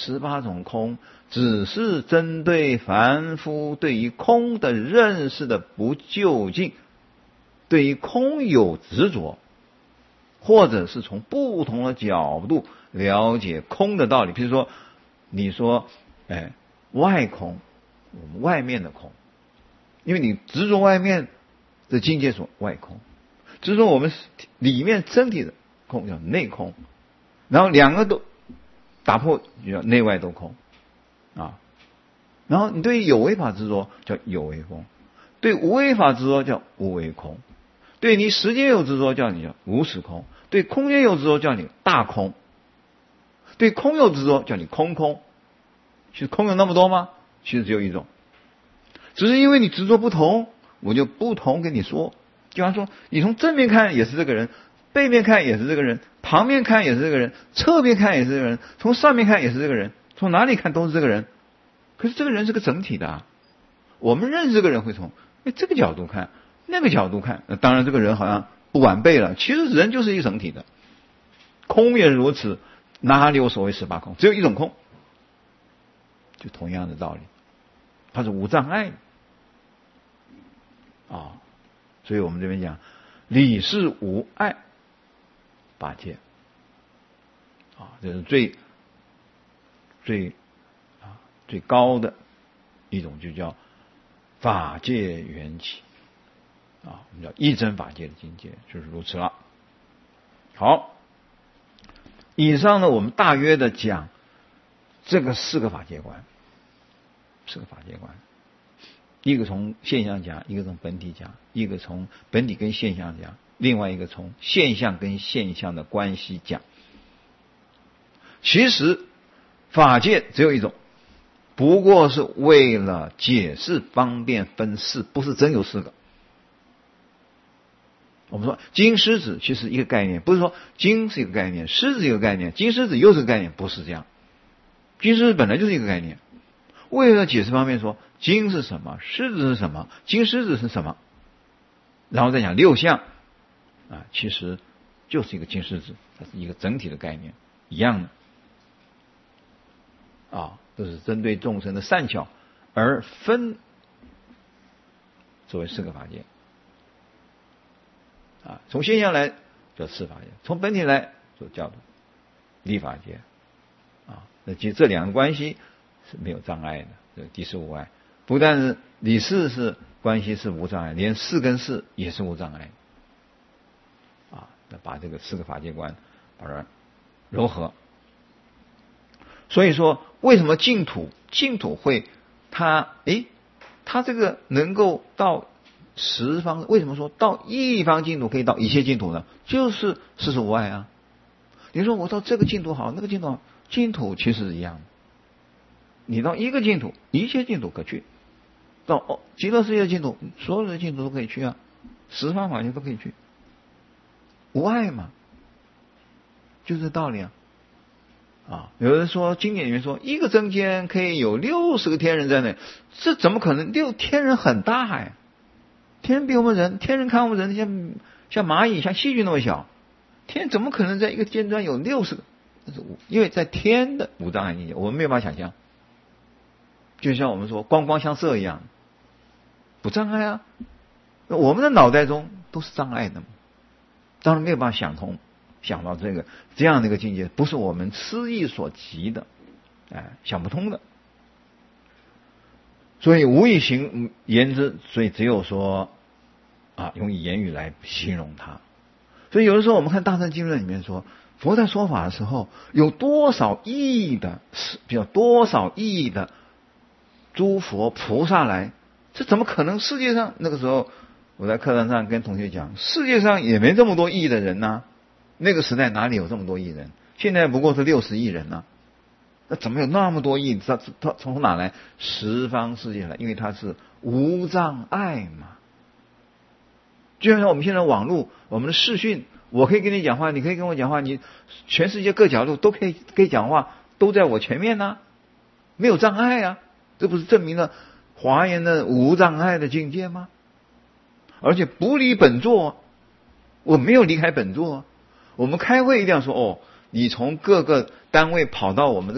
18种空只是针对凡夫对于空的认识的不究竟，对于空有执着，或者是从不同的角度了解空的道理。比如说你说外空，我们外面的空，因为你执着外面的境界所外空，执着我们里面身体的空叫内空，然后两个都打破就叫内外都空啊。然后你对有为法执着叫有为空，对无为法执着叫无为空，对你时间有执着叫你叫无时空，对空间有执着叫你大空，对空有执着叫你空空。其实空有那么多吗？其实只有一种，只是因为你执着不同，我就不同跟你说。比方说你从正面看也是这个人，背面看也是这个人，旁边看也是这个人，侧面看也是这个人，从上面看也是这个人，从哪里看都是这个人。可是这个人是个整体的啊，我们认识这个人会从这个角度看那个角度看，当然这个人好像不完备了，其实人就是一个整体的。空也如此，哪里有所谓18空？只有一种空，就同样的道理，它是无障碍的啊。所以我们这边讲理是无碍法界啊，这是最高的一种，就叫法界缘起啊，我们叫一真法界的境界，就是如此了。好，以上呢，我们大约的讲这个4个法界观，4个法界观，一个从现象讲，一个从本体讲，一个从本体跟现象讲，另外一个从现象跟现象的关系讲。其实法界只有一种，不过是为了解释方便分4，不是真有4个。我们说金狮子其实一个概念，不是说金是一个概念，狮子一个概念，金狮子又是个概念，不是这样。金狮子本来就是一个概念，为了解释方面说金是什么，狮子是什么，金狮子是什么，然后再讲6相啊，其实就是一个金狮子，它是一个整体的概念，一样的啊，都是针对众生的善巧而分作为4个法界啊。从现象来叫4法界，从本体来就叫做理法界啊。那其实这2个关系是没有障碍的，这第4无碍。不但是理事是关系是无障碍，连4跟4也是无障碍啊。那把这个4个法界观把它糅合。所以说为什么净土会它这个能够到10方，为什么说到一方净土可以到一切净土呢？就是事实无碍啊。你说我到这个净土好，那个净土好，净土其实是一样的。你到一个净土，一切净土可去；到极乐世界的净土，所有的净土都可以去啊，10方法界都可以去，无碍嘛，就是这道理啊。有人说经典里面说一个真间可以有60个天人在内，这怎么可能天人很大呀，天人比我们人，天人看我们人像蚂蚁像细菌那么小，天怎么可能在一个间端有60个？因为在天的无障碍境界，我们没有办法想象，就像我们说光光相射一样，不障碍啊。我们的脑袋中都是障碍的嘛，当然没有办法想到这样的一个境界，不是我们思意所及的，想不通的。所以无以言之，所以只有说用言语来形容它。所以有的时候我们看大乘经论里面说，佛在说法的时候有多少亿的诸佛菩萨来，这怎么可能？世界上那个时候我在课堂上跟同学讲，世界上也没这么多亿的人啊，那个时代哪里有这么多亿人？现在不过是60亿人啊，那怎么有那么多亿？他从哪来？10方世界来，因为它是无障碍嘛。就像我们现在网络，我们的视讯，我可以跟你讲话，你可以跟我讲话，你全世界各角落都可以讲话，都在我前面啊，没有障碍啊，这不是证明了华严的无障碍的境界吗？而且不离本座，我没有离开本座。我们开会一定要说你从各个单位跑到我们这个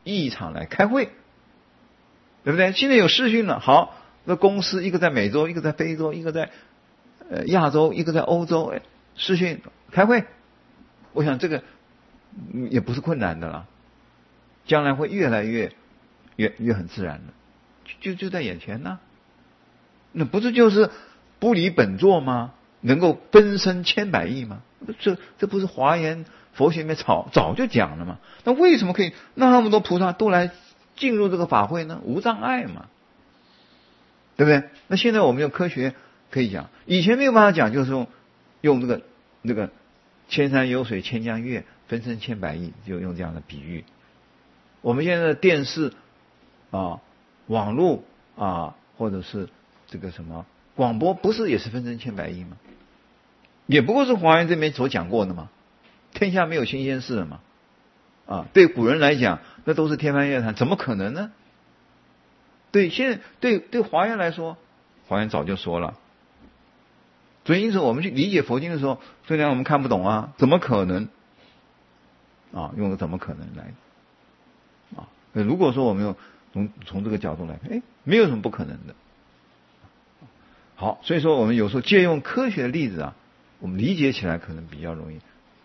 异常来开会，对不对？现在有视讯了，好，那公司一个在美洲，一个在非洲，一个在亚洲，一个在欧洲，视讯开会，我想这个也不是困难的了，将来会越来越很自然的，就在眼前呢。那不是就是不离本座吗？能够分身千百亿吗？这不是华严佛学里面早就讲了吗？那为什么可以那么多菩萨都来进入这个法会呢？无障碍嘛，对不对？那现在我们用科学可以讲，以前没有办法讲，就是用那个千山有水千江月，分身千百亿，就用这样的比喻。我们现在的电视网络或者是这个什么广播，不是也是分身千百亿吗？也不过是华严这边所讲过的嘛，天下没有新鲜事了嘛。对古人来讲，那都是天方夜谭，怎么可能呢？现在对华严来说，华严早就说了。所以因此我们去理解佛经的时候，虽然我们看不懂怎么可能用怎么可能来如果说我们从这个角度来看，没有什么不可能的。好，所以说我们有时候借用科学的例子我们理解起来可能比较容易，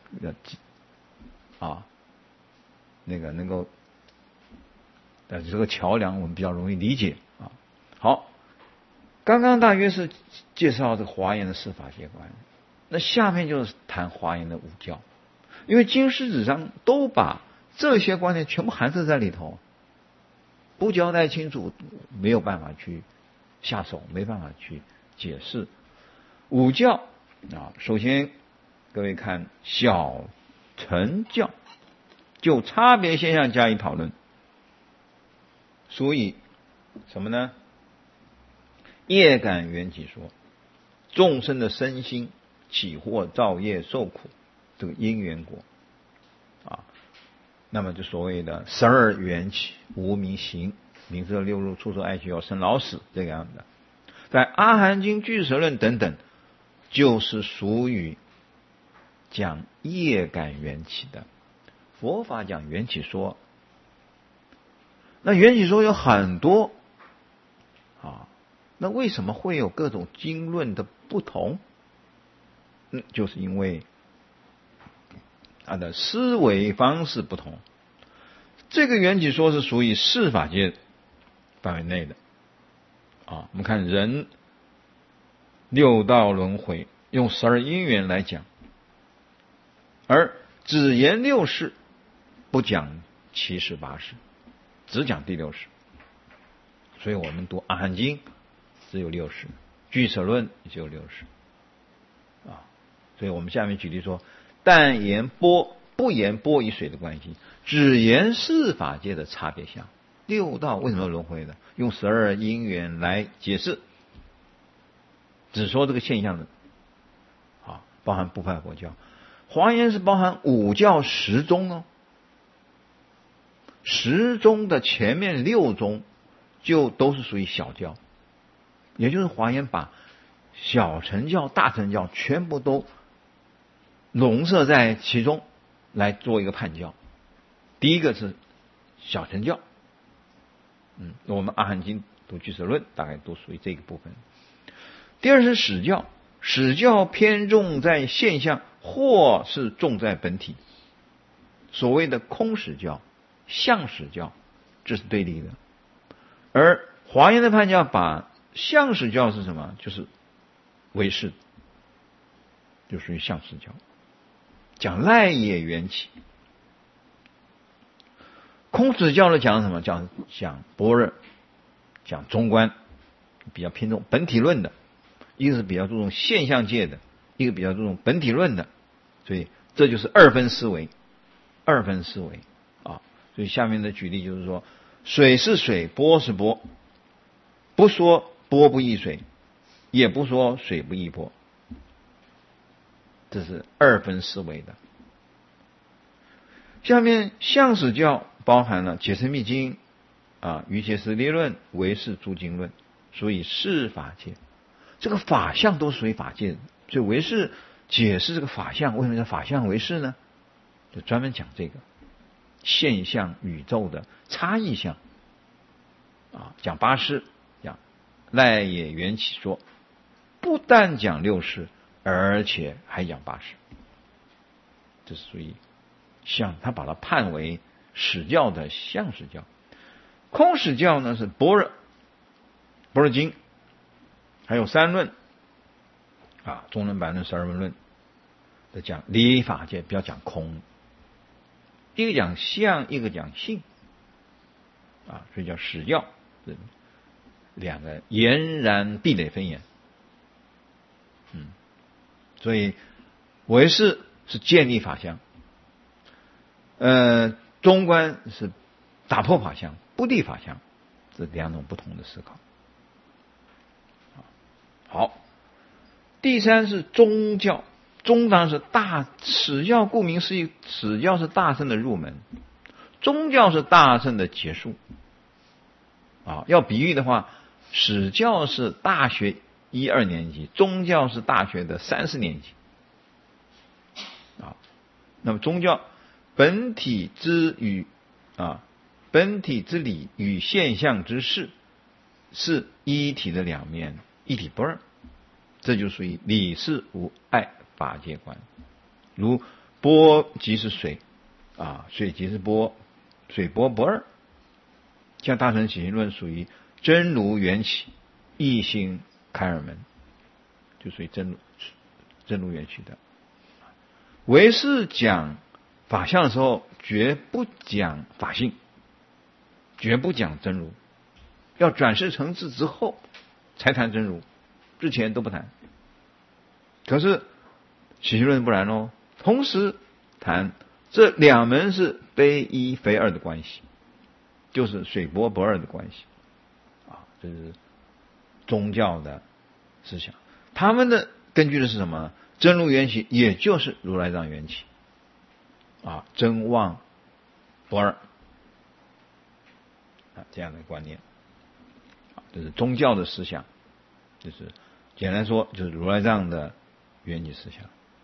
能够这个桥梁我们比较容易理解好，刚刚大约是介绍这个华严的四法界观，那下面就是谈华严的五教，因为经师子章都把这些观念全部含摄在里头，不交代清楚没有办法去下手，没办法去解释。五教首先各位看小乘教，就差别现象加以讨论。所以什么呢？业感缘起说，众生的身心起惑造业受苦，这个因缘果那么就所谓的12缘起无明行，名色六入触受爱取有生老死，这个样子。在阿含经俱舍论等等，就是属于讲业感缘起的。佛法讲缘起说，那缘起说有很多那为什么会有各种经论的不同？就是因为它的思维方式不同。这个缘起说是属于四法界范围内的我们看人六道轮回，用12因缘来讲，而只言六世，不讲7世8世，只讲第6世。所以我们读阿含经只有6世，俱舍论也只有6世所以我们下面举例说，但言波不言波与水的关系，只言四法界的差别相。六道为什么轮回的？用12因缘来解释，只说这个现象的包含部派佛教。华严是包含五教10宗10宗的前面6宗就都是属于小教，也就是华严把小乘教大乘教全部都笼摄在其中来做一个判教。第一个是小乘教，我们阿含经读俱舍论大概都属于这个部分。第二是史教，史教偏重在现象或是重在本体，所谓的空史教相史教，这是对立的。而华严的判教把相史教是什么？就是唯识，就属于相史教，讲赖也缘起。空史教的讲什么？讲般若，讲中观，比较偏重本体论的。一个是比较注重现象界的，一个比较注重本体论的，所以这就是二分思维所以下面的举例就是说，水是水，波是波，不说波不异水，也不说水不异波，这是二分思维的。下面相史教包含了解释密经瑜伽师地论、唯识诸经论，所以四法界。这个法相都属于法界，所以唯识解释这个法相，为什么叫法相唯识呢？就专门讲这个。 现象宇宙的差异相讲八识，讲赖也缘起说，不但讲六识，而且还讲八识，这是属于相，他把它判为史教的相史教。空史教呢是般若经，还有三论中论、百论、十二问论的讲理法界，不要讲空，一个讲相，一个讲性所以叫史教，两个俨然壁垒分野。所以唯识是建立法相，中观是打破法相，不立法相，这两种不同的思考。好，第三是宗教，宗当然是史教，顾名思义，史教是大乘的入门，宗教是大乘的结束。要比喻的话，史教是大学1、2年级，宗教是大学的3、4年级。那么宗教本体之理与现象之事是一体的两面，一体不二，这就属于理事无碍法界观。如波即是水水即是波，水波不二。像大乘起信论属于真如缘起，一心开尔门，就属于真如缘起的。唯识讲法相的时候，绝不讲法性，绝不讲真如，要转世成智之后才谈真如，之前都不谈。可是起信论不然哦，同时谈这两门是非一非二的关系，就是水波不二的关系这是宗教的思想。他们的根据的是什么？真如缘起，也就是如来藏缘起真妄不二这样的观念这是宗教的思想，就是简单说就是如来藏的缘起思想。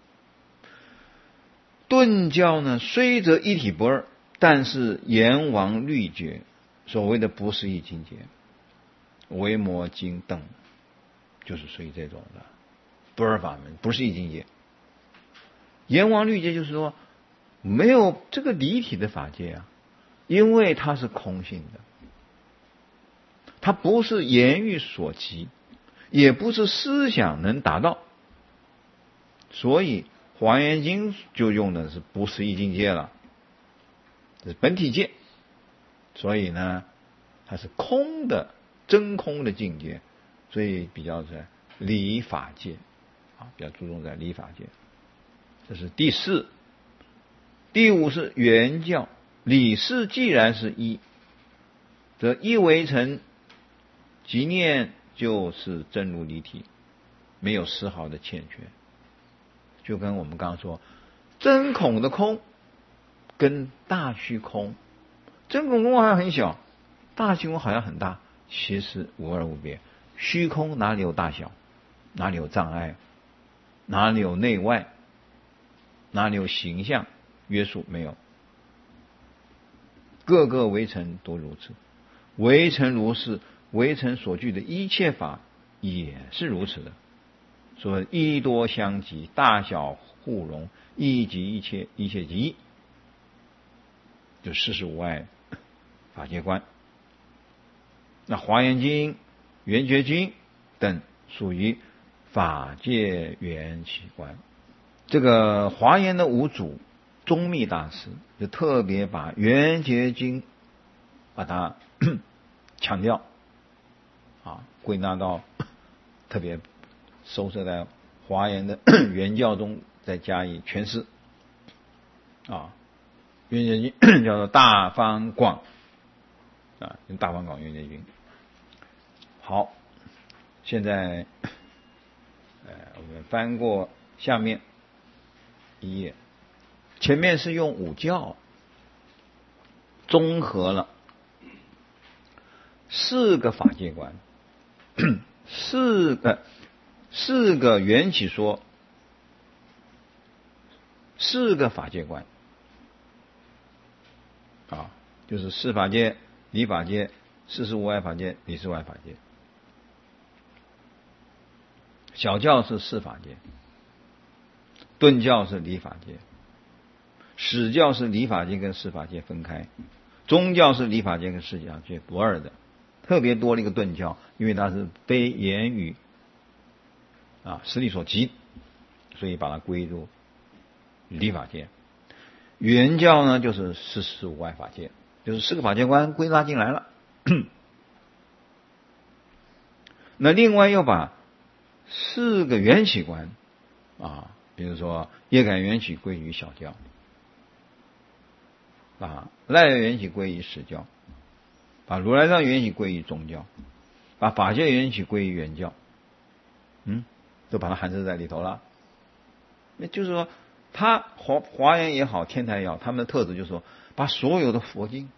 顿教呢，虽则一体不二，但是阎王律觉，所谓的不思议境界，维摩经等，就是属于这种的不二法门，不是一境界。阎王律界就是说没有这个离体的法界因为它是空性的，它不是言语所及，也不是思想能达到，所以华严经就用的是不思议境界了，这是本体界，所以呢它是空的，真空的境界，所以比较在理法界比较注重在理法界。这是第四。第五是圆教，理事既然是一，则一为成，即念就是真如离体，没有丝毫的欠缺。就跟我们刚刚说真空的空跟大虚空，真空空好像很小，大虚空好像很大，其实无二无别。虚空哪里有大小，哪里有障碍，哪里有内外，哪里有形象约束，没有，各个微尘都如此。微尘如是，微尘所具的一切法也是如此的。所以一多相即，大小互融，一即一切，一切即一，就事实无碍法界观。那华严经、圆觉经等属于法界缘起观。这个华严的五祖宗密大师就特别把圆觉经把它强调归纳到特别收摄在华严的原教中，再加以诠释圆觉经叫做大方广大方广圆觉经。好，现在我们翻过下面一页，前面是用五教综合了4个法界观四个缘起说，4个法界观。 啊，就是事法界、理法界、事事无碍法界、理事无碍法界。小教是事法界，顿教是理法界，始教是理法界跟事法界分开，中教是理法界跟事法界不二的，特别多了一个顿教，因为它是非言语实力所及，所以把它归入理法界。原教呢，就是事事无碍法界，就是四个法界观归纳进来了。那另外又把四个缘起观比如说业感缘起归于小教，把赖缘起归于始教，把如来藏缘起归于中教，把法界缘起归于原教，都把它含摄在里头了。那就是说，它华严也好，天台也好，他们的特质就是说，把所有的佛经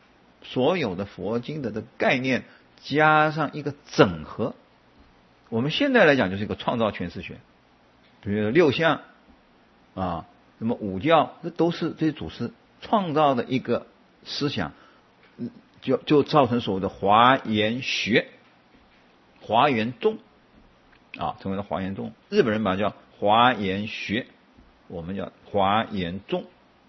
的这概念加上一个整合。我们现在来讲就是一个创造诠释学，比如六相什么五教，这都是这些祖师创造的一个思想，就造成所谓的华严学、华严宗成为了华严宗。日本人把它叫华严学，我们叫华严宗。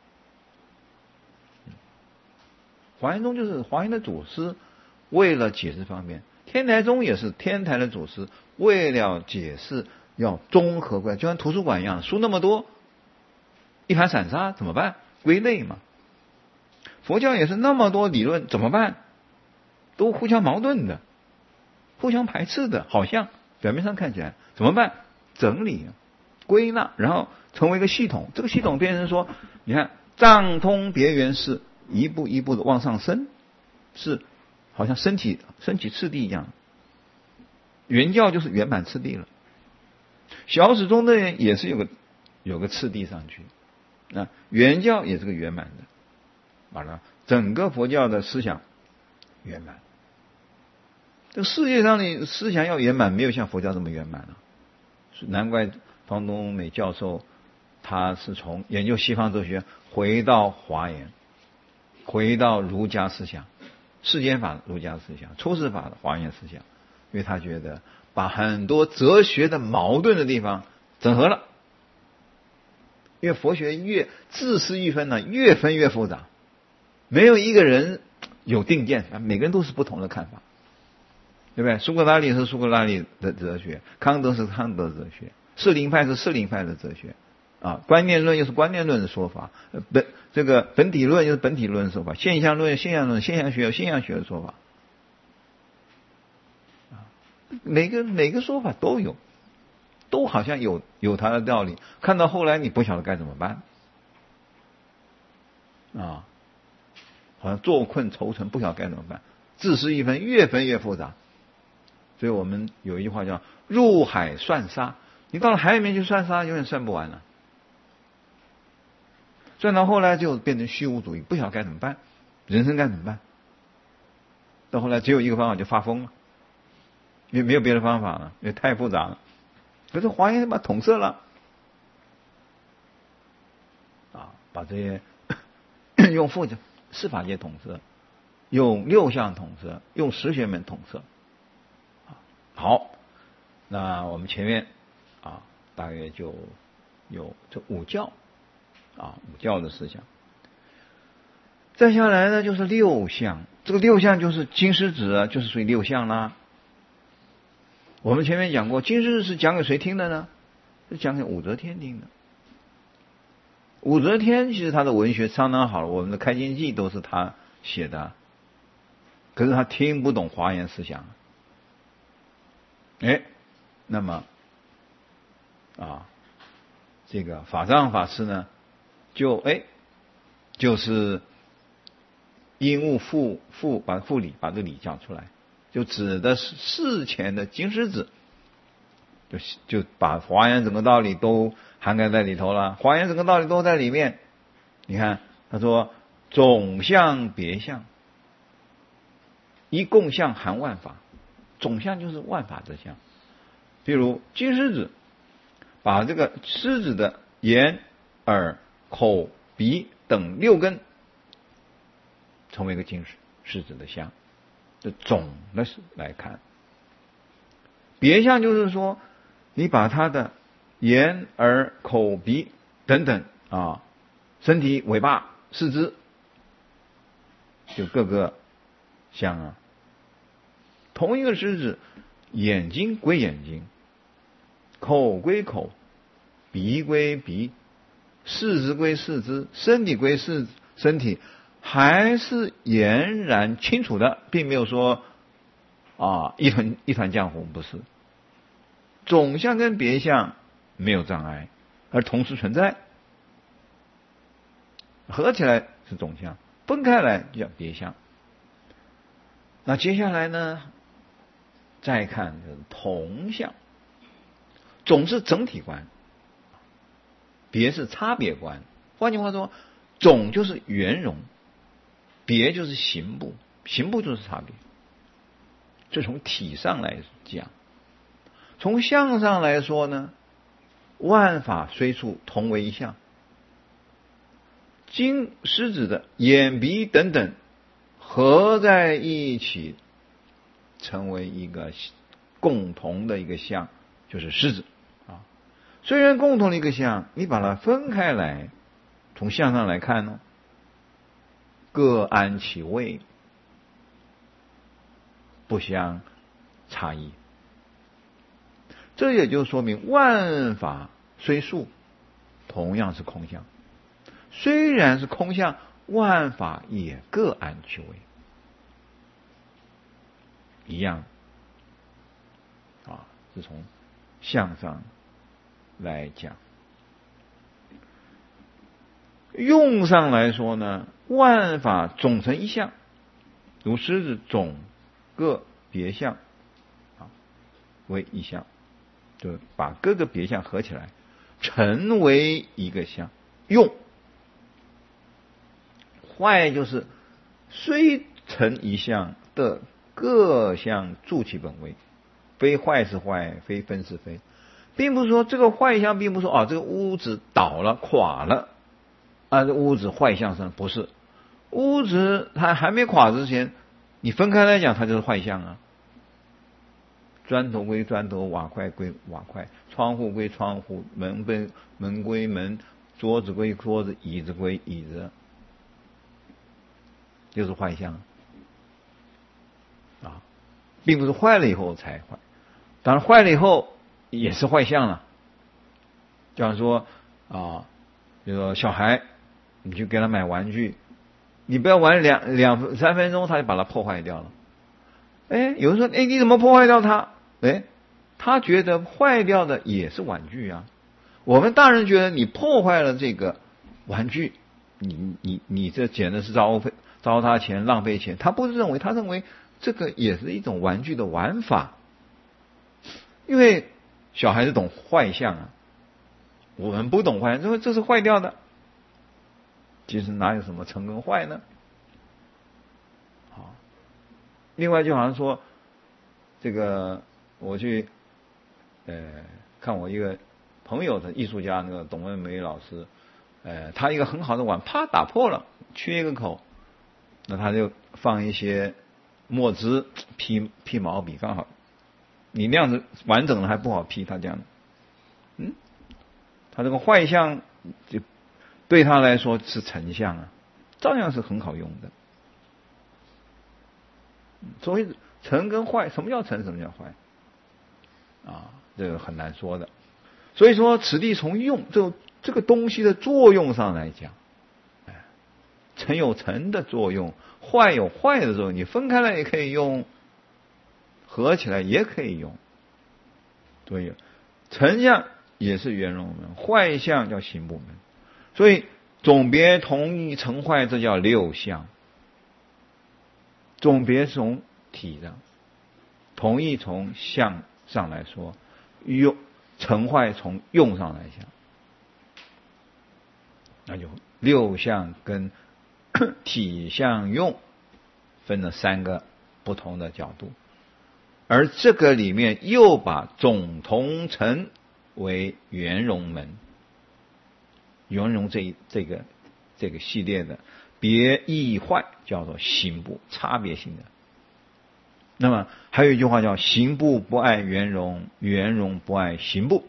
华严宗就是华严的祖师为了解释方便，天台宗也是天台的祖师为了解释要综合归来，就像图书馆一样，书那么多，一盘散沙怎么办？归类嘛。佛教也是那么多理论怎么办？都互相矛盾的，互相排斥的，好像表面上看起来怎么办？整理归纳，然后成为一个系统。这个系统变成说，你看藏通别圆是一步一步的往上升，是好像身体次第一样。原教就是圆满次第了，小始终的人也是有个次第上去，原教也是个圆满的，完了整个佛教的思想圆满。这个世界上的思想要圆满，没有像佛教这么圆满了。难怪方东美教授他是从研究西方哲学回到华严，回到儒家思想，世间法儒家思想，出世法的华严思想，因为他觉得把很多哲学的矛盾的地方整合了。因为佛学越自私愈分呢，越分越复杂，没有一个人有定见，每个人都是不同的看法，对不对？苏格拉底是苏格拉底的哲学，康德是康德哲学，士林派是士林派的哲学观念论又是观念论的说法，本体论又是本体论的说法，现象论有现象论，现象学有现象学的说法，每个说法都有，都好像有它的道理。看到后来你不晓得该怎么办好像坐困愁城，不晓得该怎么办，自私一分，越分越复杂。所以我们有一句话叫入海算沙，你到了海里面去算沙，永远算不完了。算到后来就变成虚无主义，不晓得该怎么办，人生该怎么办？到后来只有一个方法，就发疯了，因为没有别的方法了，因为太复杂了。可是华严把统摄了把这些用四法界统摄，用六相统摄，用十学门统摄。好，那我们前面大约就有这五教五教的思想。再下来呢就是六相，这个六相就是经师子就是属于六相啦。我们前面讲过，经师是讲给谁听的呢？是讲给武则天听的。武则天其实他的文学相当好了，我们的开经记都是他写的，可是他听不懂华严思想。那么这个法藏法师呢，就是因物复把复理，把这理讲出来，就指的是事前的经师子，就把华严整个道理都涵盖在里头了。华严整个道理都在里面。你看他说总相别相，一共相含万法，总相就是万法之相。比如经师子把这个狮子的眼、耳、口、鼻等六根成为一个金狮子的相。这总的来看，别相就是说，你把他的眼、耳、口、鼻等等啊，身体、尾巴、四肢，就各个相啊。同一个狮子，眼睛归眼睛，口归口，鼻归鼻，四肢归四肢，身体归身体，还是俨然清楚的，并没有说一团浆糊，不是。总相跟别相没有障碍，而同时存在，合起来是总相，分开来就叫别相。那接下来呢，再看同相。总是整体观，别是差别观。换句话说，总就是圆融，别就是形部，形部就是差别。这从体上来讲，从相上来说呢，万法虽处同为一相。金狮子的眼鼻等等合在一起，成为一个共同的一个相，就是狮子啊。虽然共同的一个相，你把它分开来，从相上来看呢，各安其位，不相差异。这也就说明万法虽数，同样是空相。虽然是空相，万法也各安其位，一样是从相上来讲。用上来说呢，万法总成一相，如狮子总各别相为一相，就把各个别相合起来，成为一个相。用坏就是虽成一相的各相助其本位，非坏是坏，非分是非，并不是说这个坏相，并不是说这个屋子倒了垮了这屋子坏相生，不是。屋子它还没垮之前，你分开来讲，它就是坏相啊。砖头归砖头，瓦块归瓦块，窗户归窗户，门归门，桌子归桌子，椅子归椅子，就是坏相并不是坏了以后才坏。当然坏了以后也是坏相了。假如说比如说小孩，你去给他买玩具，你不要玩2-3分钟，他就把它破坏掉了。有人说你怎么破坏掉它？他觉得坏掉的也是玩具啊。我们大人觉得你破坏了这个玩具，你这简直是糟蹋钱，浪费钱。他不是认为，他认为这个也是一种玩具的玩法。因为小孩子懂坏相我们不懂坏，认为这是坏掉的。其实哪有什么成跟坏呢？另外就好像说，这个我去看我一个朋友的艺术家，那个董文梅老师，他一个很好的碗啪打破了，缺一个口，那他就放一些墨汁批毛笔，刚好你那样子完整的还不好批，他这样的，他这个坏相就对他来说是成相照样是很好用的。所以成跟坏，什么叫成，什么叫坏这个很难说的。所以说此地从用这个东西的作用上来讲，成有成的作用，坏有坏的作用，你分开来也可以用，合起来也可以用。所以成相也是圆融门，坏相叫形部门。所以总别同一成坏，这叫六相。总别从体上，同一从相上来说，用成坏从用上来讲，那就六相跟体相用分了3个不同的角度。而这个里面又把总同成为圆融门，圆融这个系列的别异坏，叫做行部，差别性的。那么还有一句话叫行部不爱圆融，圆融不爱行部。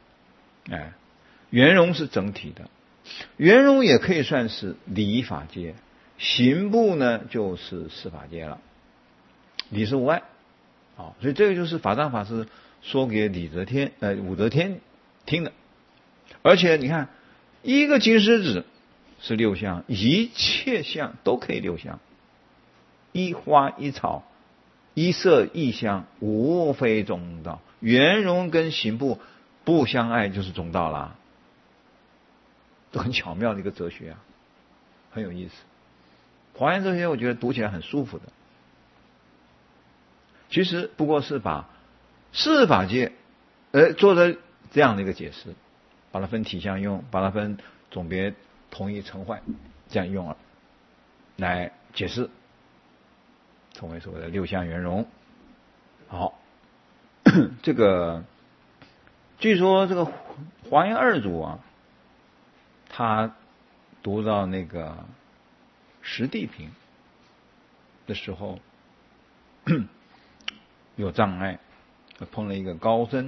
圆融是整体的，圆融也可以算是理法界，行部呢就是事法界了，理事无碍。所以这个就是法藏法师说给武则天听的。而且你看，一个金狮子是六相，一切相都可以六相，一花一草一色一香，无非中道。圆融跟行部不相爱就是中道啦，这很巧妙的一个哲学啊，很有意思。华严哲学我觉得读起来很舒服的，其实不过是把事法界做的这样的一个解释，把它分体相用，把它分总别同一成坏这样用了来解释，成为所谓的六相圆融。好，这个据说这个华严二祖啊，他读到那个十地品的时候有障碍，碰了一个高僧，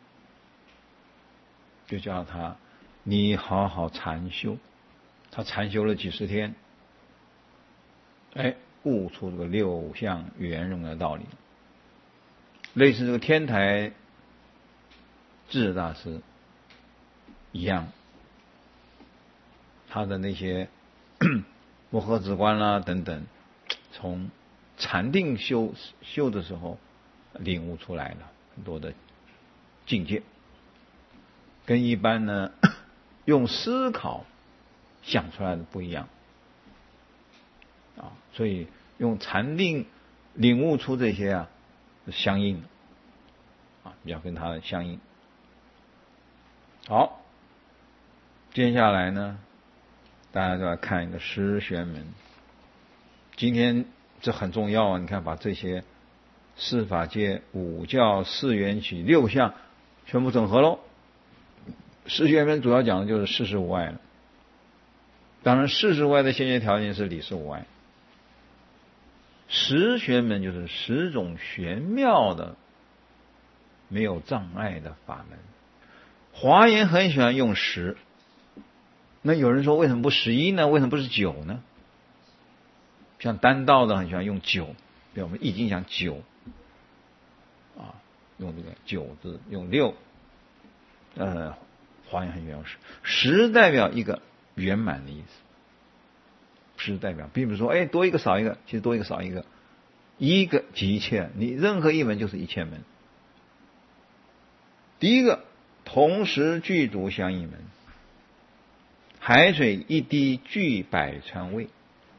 就叫他你好好禅修。他禅修了几十天，悟出这个六相圆融的道理。类似这个天台智大师一样，他的那些摩诃止观啦等等，从禅定修的时候领悟出来了很多的境界，跟一般呢用思考想出来的不一样所以用禅定领悟出这些相应比较跟它的相应。好，接下来呢，大家就来看一个十玄门。今天这很重要你看把这些四法界、五教、四缘起、六相全部整合喽。十玄门主要讲的就是事事无碍了。当然事事无碍的先决条件是理事无碍。十玄门就是十种玄妙的没有障碍的法门。华严很喜欢用十，那有人说为什么不11呢？为什么不是9呢？像单道的很喜欢用9，比如我们易经讲9用这个9字，用6，华严很喜欢用10代表一个圆满的意思。10代表并不是说多一个少一个，其实多一个少一个，一个即一切，你任何一门就是一切门。第一个同时具足相应门，海水一滴聚百川味。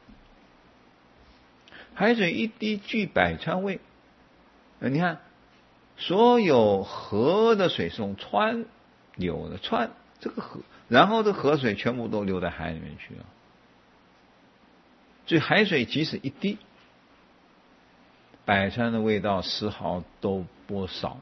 海水一滴聚百川味，你看所有河的水是从川流的，川这个河，然后这河水全部都流到海里面去了。所以海水即使一滴，百川的味道丝毫都不少。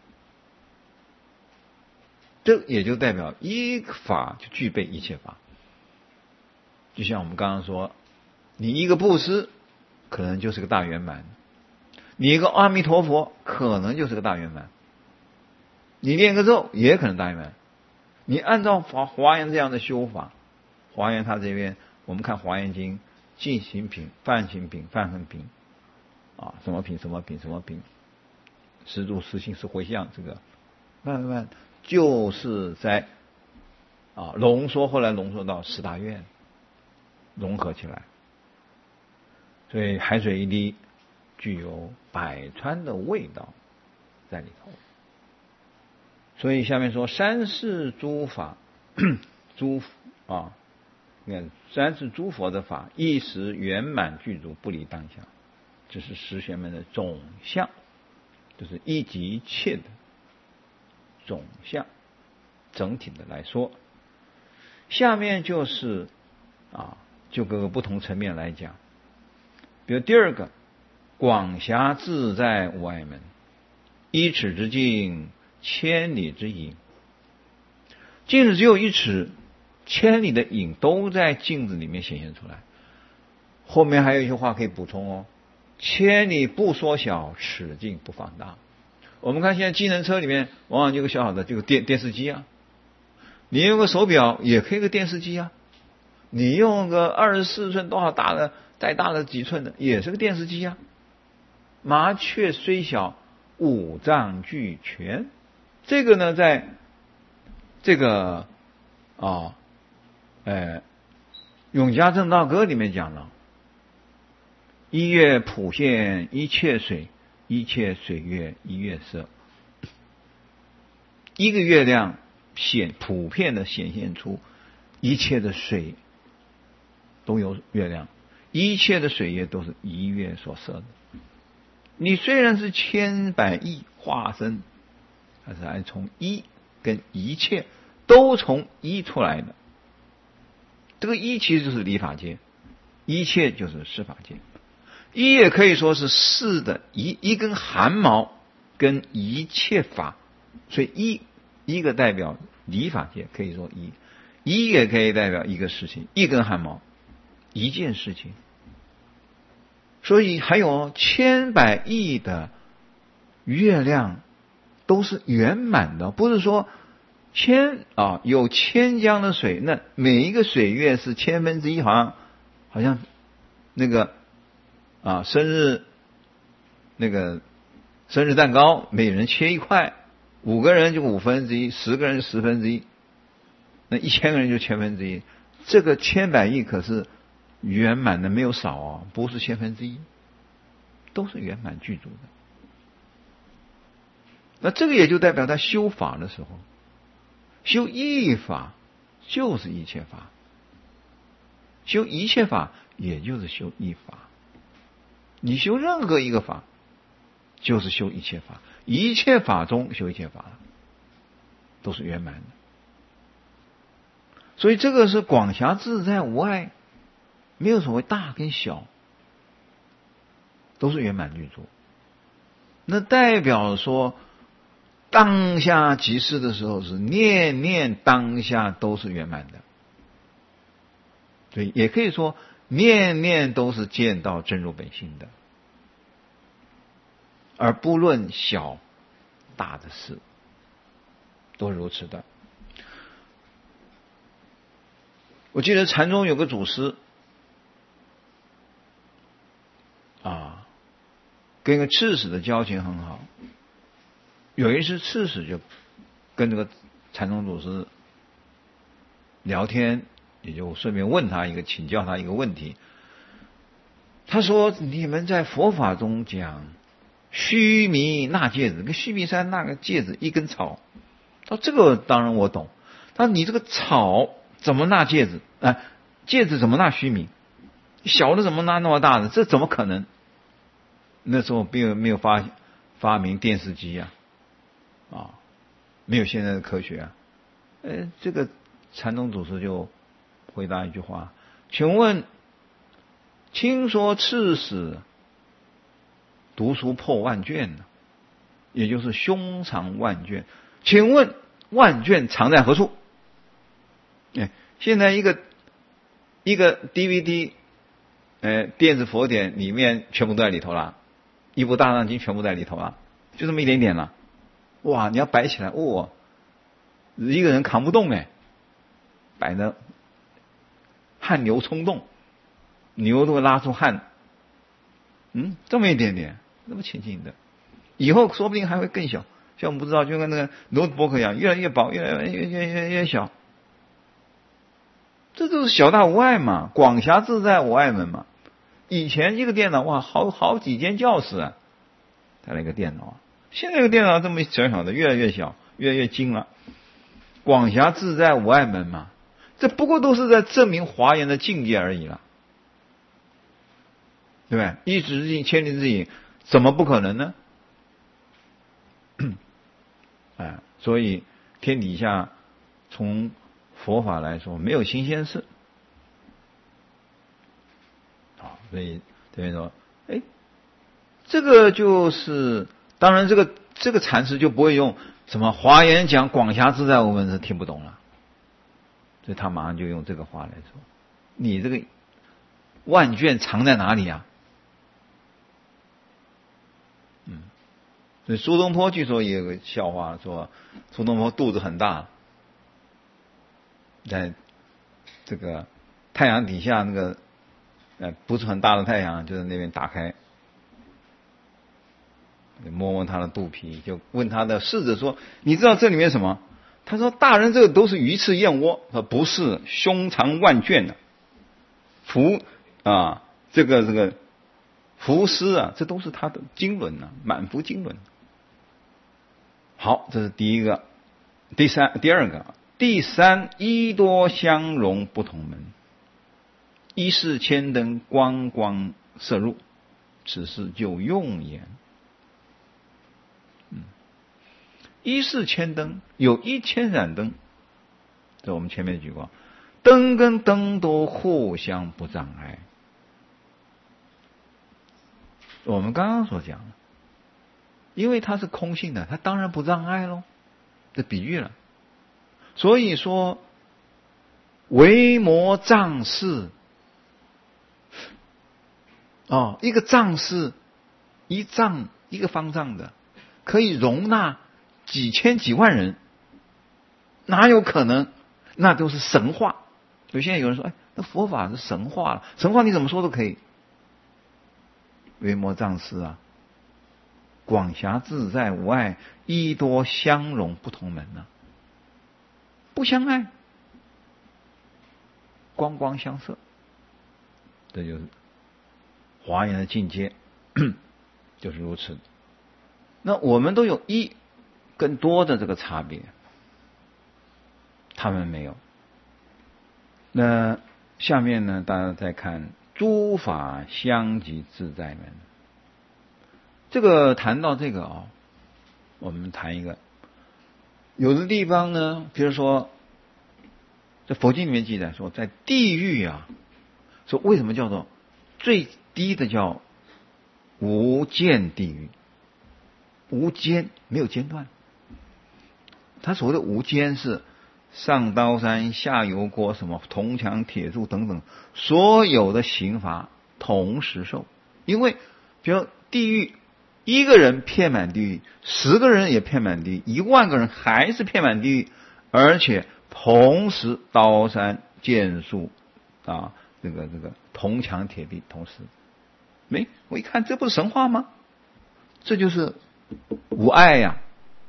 这也就代表一法就具备一切法。就像我们刚刚说，你一个布施可能就是个大圆满，你一个阿弥陀佛可能就是个大圆满，你念个咒也可能大圆满。你按照华严这样的修法，华严它这边我们看华严经净行品、梵行品、梵行品什么品什么品什么品，十住十行十回向，这个慢慢就是在浓缩，后来浓缩到10大愿，融合起来。所以海水一滴具有百川的味道在里头。所以下面说三世诸法你看三世诸佛的法一时圆满具足，不离当下，这是十玄门的总相，就是一即一切的总相，整体的来说。下面就是就各个不同层面来讲。比如第二个，广狭自在无碍门，一尺之镜，千里之影。镜子只有1尺，千里的影都在镜子里面显现出来。 后面还有一句话可以补充哦：千里不缩小，尺径不放大。我们看现在机能车里面往往有个小小的这个电视机啊，你用个手表也可以个电视机啊，你用个24寸多少大的再大的几寸的也是个电视机啊。麻雀虽小，五脏俱全。这个呢，在这个永嘉正道歌里面讲了：一月普现一切水，一切水月一月色。一个月亮普遍的显现出一切的水都有月亮，一切的水月都是一月所摄的。你虽然是千百亿化身，但是还从一跟一切都从一出来的。这个一其实就是理法界，一切就是事法界。一也可以说是事的一根汗毛跟一切法，所以一个代表理法界，可以说一也可以代表一个事情，一根汗毛，一件事情。所以还有千百亿的月亮都是圆满的，不是说有千江的水，那每一个水月是1/1000，好像那个生日蛋糕，每人切一块，5个人就1/5，10个人就1/10，那1000个人就1/1000。这个千百亿可是圆满的，没有少哦，不是1/1000，都是圆满具足的。那这个也就代表他修法的时候，修一法就是一切法，修一切法也就是修一法。你修任何一个法，就是修一切法，一切法中修一切法，都是圆满的。所以这个是广狭自在无碍，没有所谓大跟小，都是圆满具足。那代表说，当下即事的时候，是念念当下都是圆满的。所以也可以说，念念都是见到真如本性的，而不论小大的事，都如此的。我记得禅宗有个祖师跟一个刺史的交情很好。有一次刺史就跟这个禅宗祖师聊天，也就顺便请教他一个问题。他说：你们在佛法中讲须弥纳芥子，跟须弥山那个芥子一根草。他说这个当然我懂。他说你这个草怎么纳芥子？芥子怎么纳须弥？小的怎么纳那么大的？这怎么可能？那时候没有发明电视机没有现在的科学这个禅宗祖师就回答一句话：请问，听说刺史读书破万卷呢，也就是胸藏万卷，请问万卷藏在何处？现在一个 DVD 电子佛典里面全部都在里头了，一部大藏经全部在里头了，就这么一点点了。哇，你要摆起来，一个人扛不动摆的汗流冲动，牛都会拉出汗。这么一点点，那么轻轻的，以后说不定还会更小。像我们不知道，就跟那个 notebook 一样，越来越薄，越来越小。这就是小大无碍嘛，广狭自在无碍门嘛。以前一个电脑好几间教室带来一个电脑现在这个电脑这么小小的，越来越小，越来越精了。广狭自在无碍门嘛，这不过都是在证明华严的境界而已了，对不对？一时之境，千里之影，怎么不可能呢？所以天底下从佛法来说没有新鲜事所以这边说这个就是当然这个禅师就不会用什么华严讲广狭自在，我们是听不懂了，所以他马上就用这个话来说，你这个万卷藏在哪里啊？所以苏东坡据说也有个笑话，说苏东坡肚子很大，在这个太阳底下那个不是很大的太阳，就在那边打开，摸摸他的肚皮，就问他的侍者说：“你知道这里面什么？”他说：“大人，这个都是鱼翅燕窝。”他说：“不是，胸藏万卷的这个浮尸啊，这都是他的经纶啊，满腹经纶。”好，这是第一个。第二个，第三，衣多相容不同门，衣是千灯，光光射入，此事就用言。衣是千灯，有1000盏灯，这我们前面举过，灯跟灯都互相不障碍。我们刚刚所讲的，因为它是空性的，它当然不障碍咯，这比喻了。所以说，维摩藏室一个藏室，一个方丈的，可以容纳几千几万人，哪有可能？那都是神话。所以现在有人说，那佛法是神话了，神话你怎么说都可以。维摩藏师啊，广狭自在无碍，衣多相容不同门啊，不相碍，光光相射，这就是华严的境界，就是如此。那我们都有一跟多的这个差别，他们没有。那下面呢，大家再看诸法相即自在门。这个谈到这个我们谈一个，有的地方呢，比如说在佛经里面记载说，在地狱说为什么叫做最低的叫无间地狱？无间，没有间断。他所谓的无间是上刀山下油锅，什么铜墙铁柱等等，所有的刑罚同时受。因为比如地狱，一个人遍满地狱，10个人也遍满地狱，10000个人还是遍满地狱，而且同时刀山剑树这个铜墙铁壁同时。我一看，这不是神话吗？这就是无碍呀。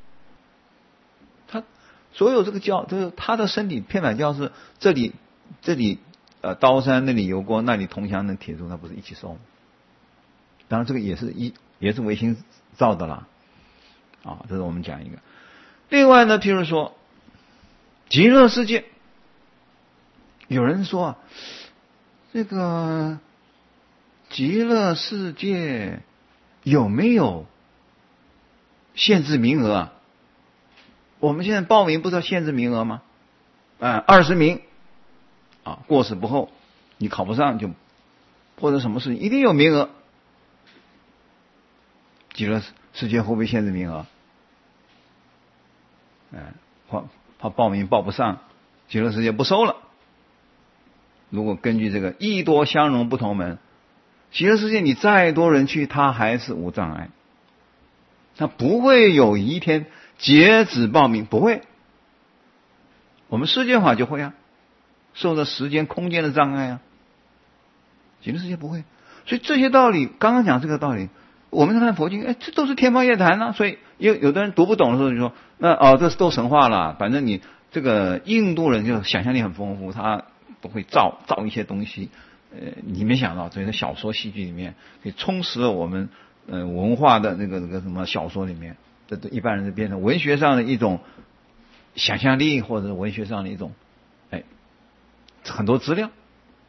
他所有这个教，就是他的身体遍满教是这里刀山，那里油锅，那里铜墙，那铁柱，他不是一起受吗？当然这个也是唯心造的啦。这是我们讲一个。另外呢，譬如说极乐世界，有人说这个极乐世界有没有限制名额我们现在报名不是要限制名额吗？20名过时不候，你考不上就或者什么事情一定有名额。极乐世界会不会限制名额？怕报名报不上，极乐世界不收了。如果根据这个衣多相容不同门，极乐世界你再多人去，它还是无障碍，它不会有一天截止报名，不会。我们世界法就会受到时间空间的障碍极乐世界不会。所以这些道理，刚刚讲这个道理，我们看佛经，这都是天方夜谭所以有的人读不懂的时候就说，那这是都神话了。反正你这个印度人就想象力很丰富，他都会造一些东西。你没想到，所以在小说戏剧里面可以充实了我们文化的那个什么小说里面，这一般人就变成文学上的一种想象力，或者文学上的一种很多资料。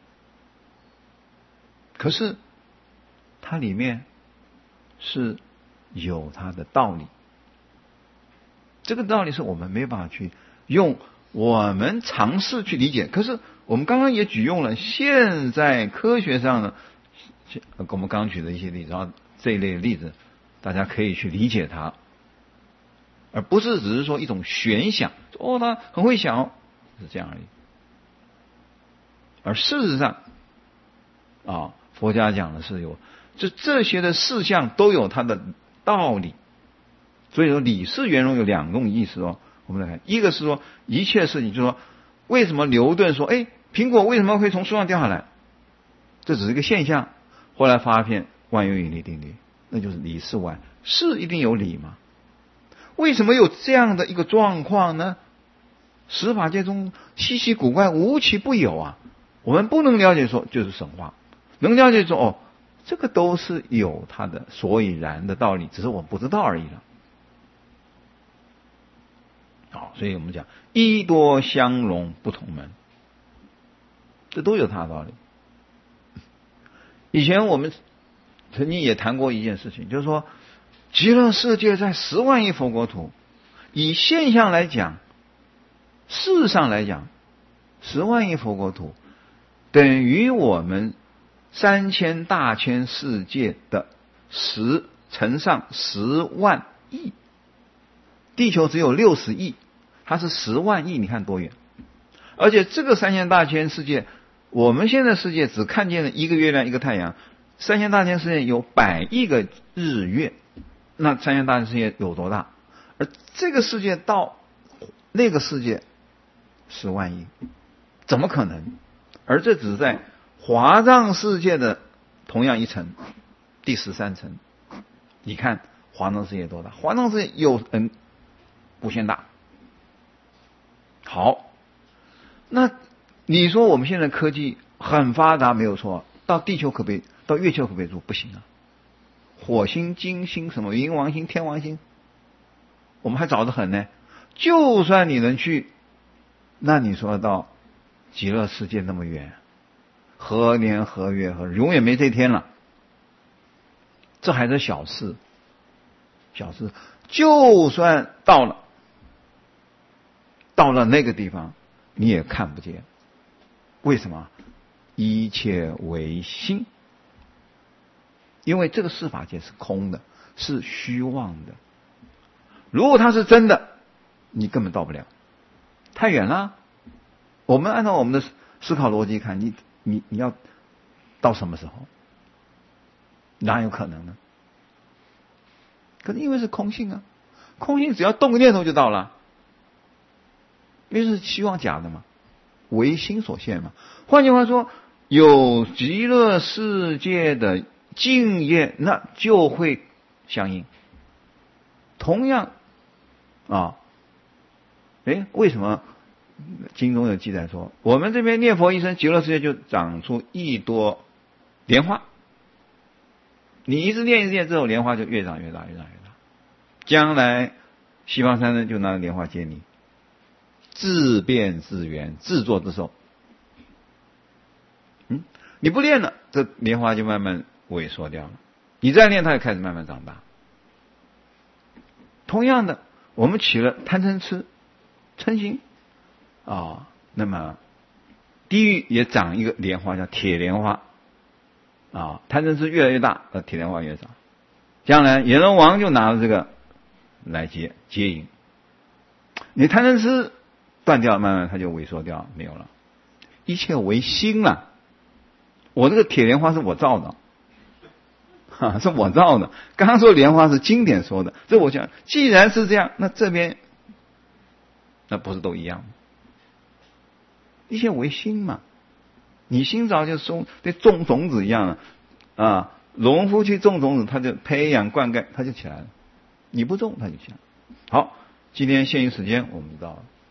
可是它里面是有它的道理，这个道理是我们没办法去用我们尝试去理解。可是我们刚刚也举用了现在科学上的我们刚刚举的一些例子，然后这一类的例子大家可以去理解它，而不是只是说一种玄想，他很会想是这样而已。而事实上啊，佛家讲的是有，这些的事项都有它的道理。所以说理事圆融有两种意思哦。我们来看，一个是说一切事情，就是说为什么牛顿说，苹果为什么会从树上掉下来？这只是一个现象。后来发现万有引力定律，那就是理事万，事一定有理嘛？为什么有这样的一个状况呢？十法界中稀奇古怪，无奇不有啊！我们不能了解说就是神话，能了解说这个都是有它的所以然的道理，只是我不知道而已了。好，所以我们讲一多相容不同门，这都有它的道理。以前我们曾经也谈过一件事情，就是说极乐世界在10万亿佛国土，以现象来讲，事实上来讲，10万亿佛国土等于我们3000大千世界的10乘上10万亿。地球只有60亿，它是10万亿，你看多远？而且这个3000大千世界，我们现在世界只看见了一个月亮一个太阳，3000大千世界有100亿个日月，那3000大千世界有多大？而这个世界到那个世界10万亿，怎么可能？而这只是在华藏世界的同样一层，第13层。你看华藏世界多大？华藏世界有无限大。好，那你说我们现在科技很发达没有错，到地球可不可以，到月球可不可以住？不行啊。火星、金星、什么冥王星、天王星，我们还早得很呢。就算你能去，那你说到极乐世界那么远，何年何月何日，永远没这天了。这还是小事，小事。就算到了那个地方，你也看不见。为什么？一切唯心。因为这个世法界是空的，是虚妄的。如果它是真的，你根本到不了，太远了。我们按照我们的思考逻辑看，你要到什么时候？哪有可能呢？可是因为是空性啊，空性只要动个念头就到了，因为是虚妄假的嘛，唯心所现嘛。换句话说，有极乐世界的境业，那就会相应。同样啊，为什么经中有记载说，我们这边念佛一声，极乐世界就长出1朵莲花？你一直念之后，莲花就越长越大，越长越大。将来西方三圣就拿莲花接你，自变自圆，自作自受。你不练了，这莲花就慢慢萎缩掉了。你再练，它就开始慢慢长大。同样的，我们起了贪嗔痴嗔心那么地狱也长一个莲花，叫铁莲花贪嗔痴越来越大，铁莲花越长。将来阎罗王就拿着这个来接引。你贪嗔痴断掉，慢慢它就萎缩掉，没有了。一切唯心了。我这个铁莲花是我造的，是我造的。刚刚说莲花是经典说的，这我想，既然是这样，那这边那不是都一样吗？一切唯心嘛。你心早就种种子一样了农夫去种种子，他就培养灌溉，他就起来了。你不种，他就起来了。好，今天限于时间，我们知道了。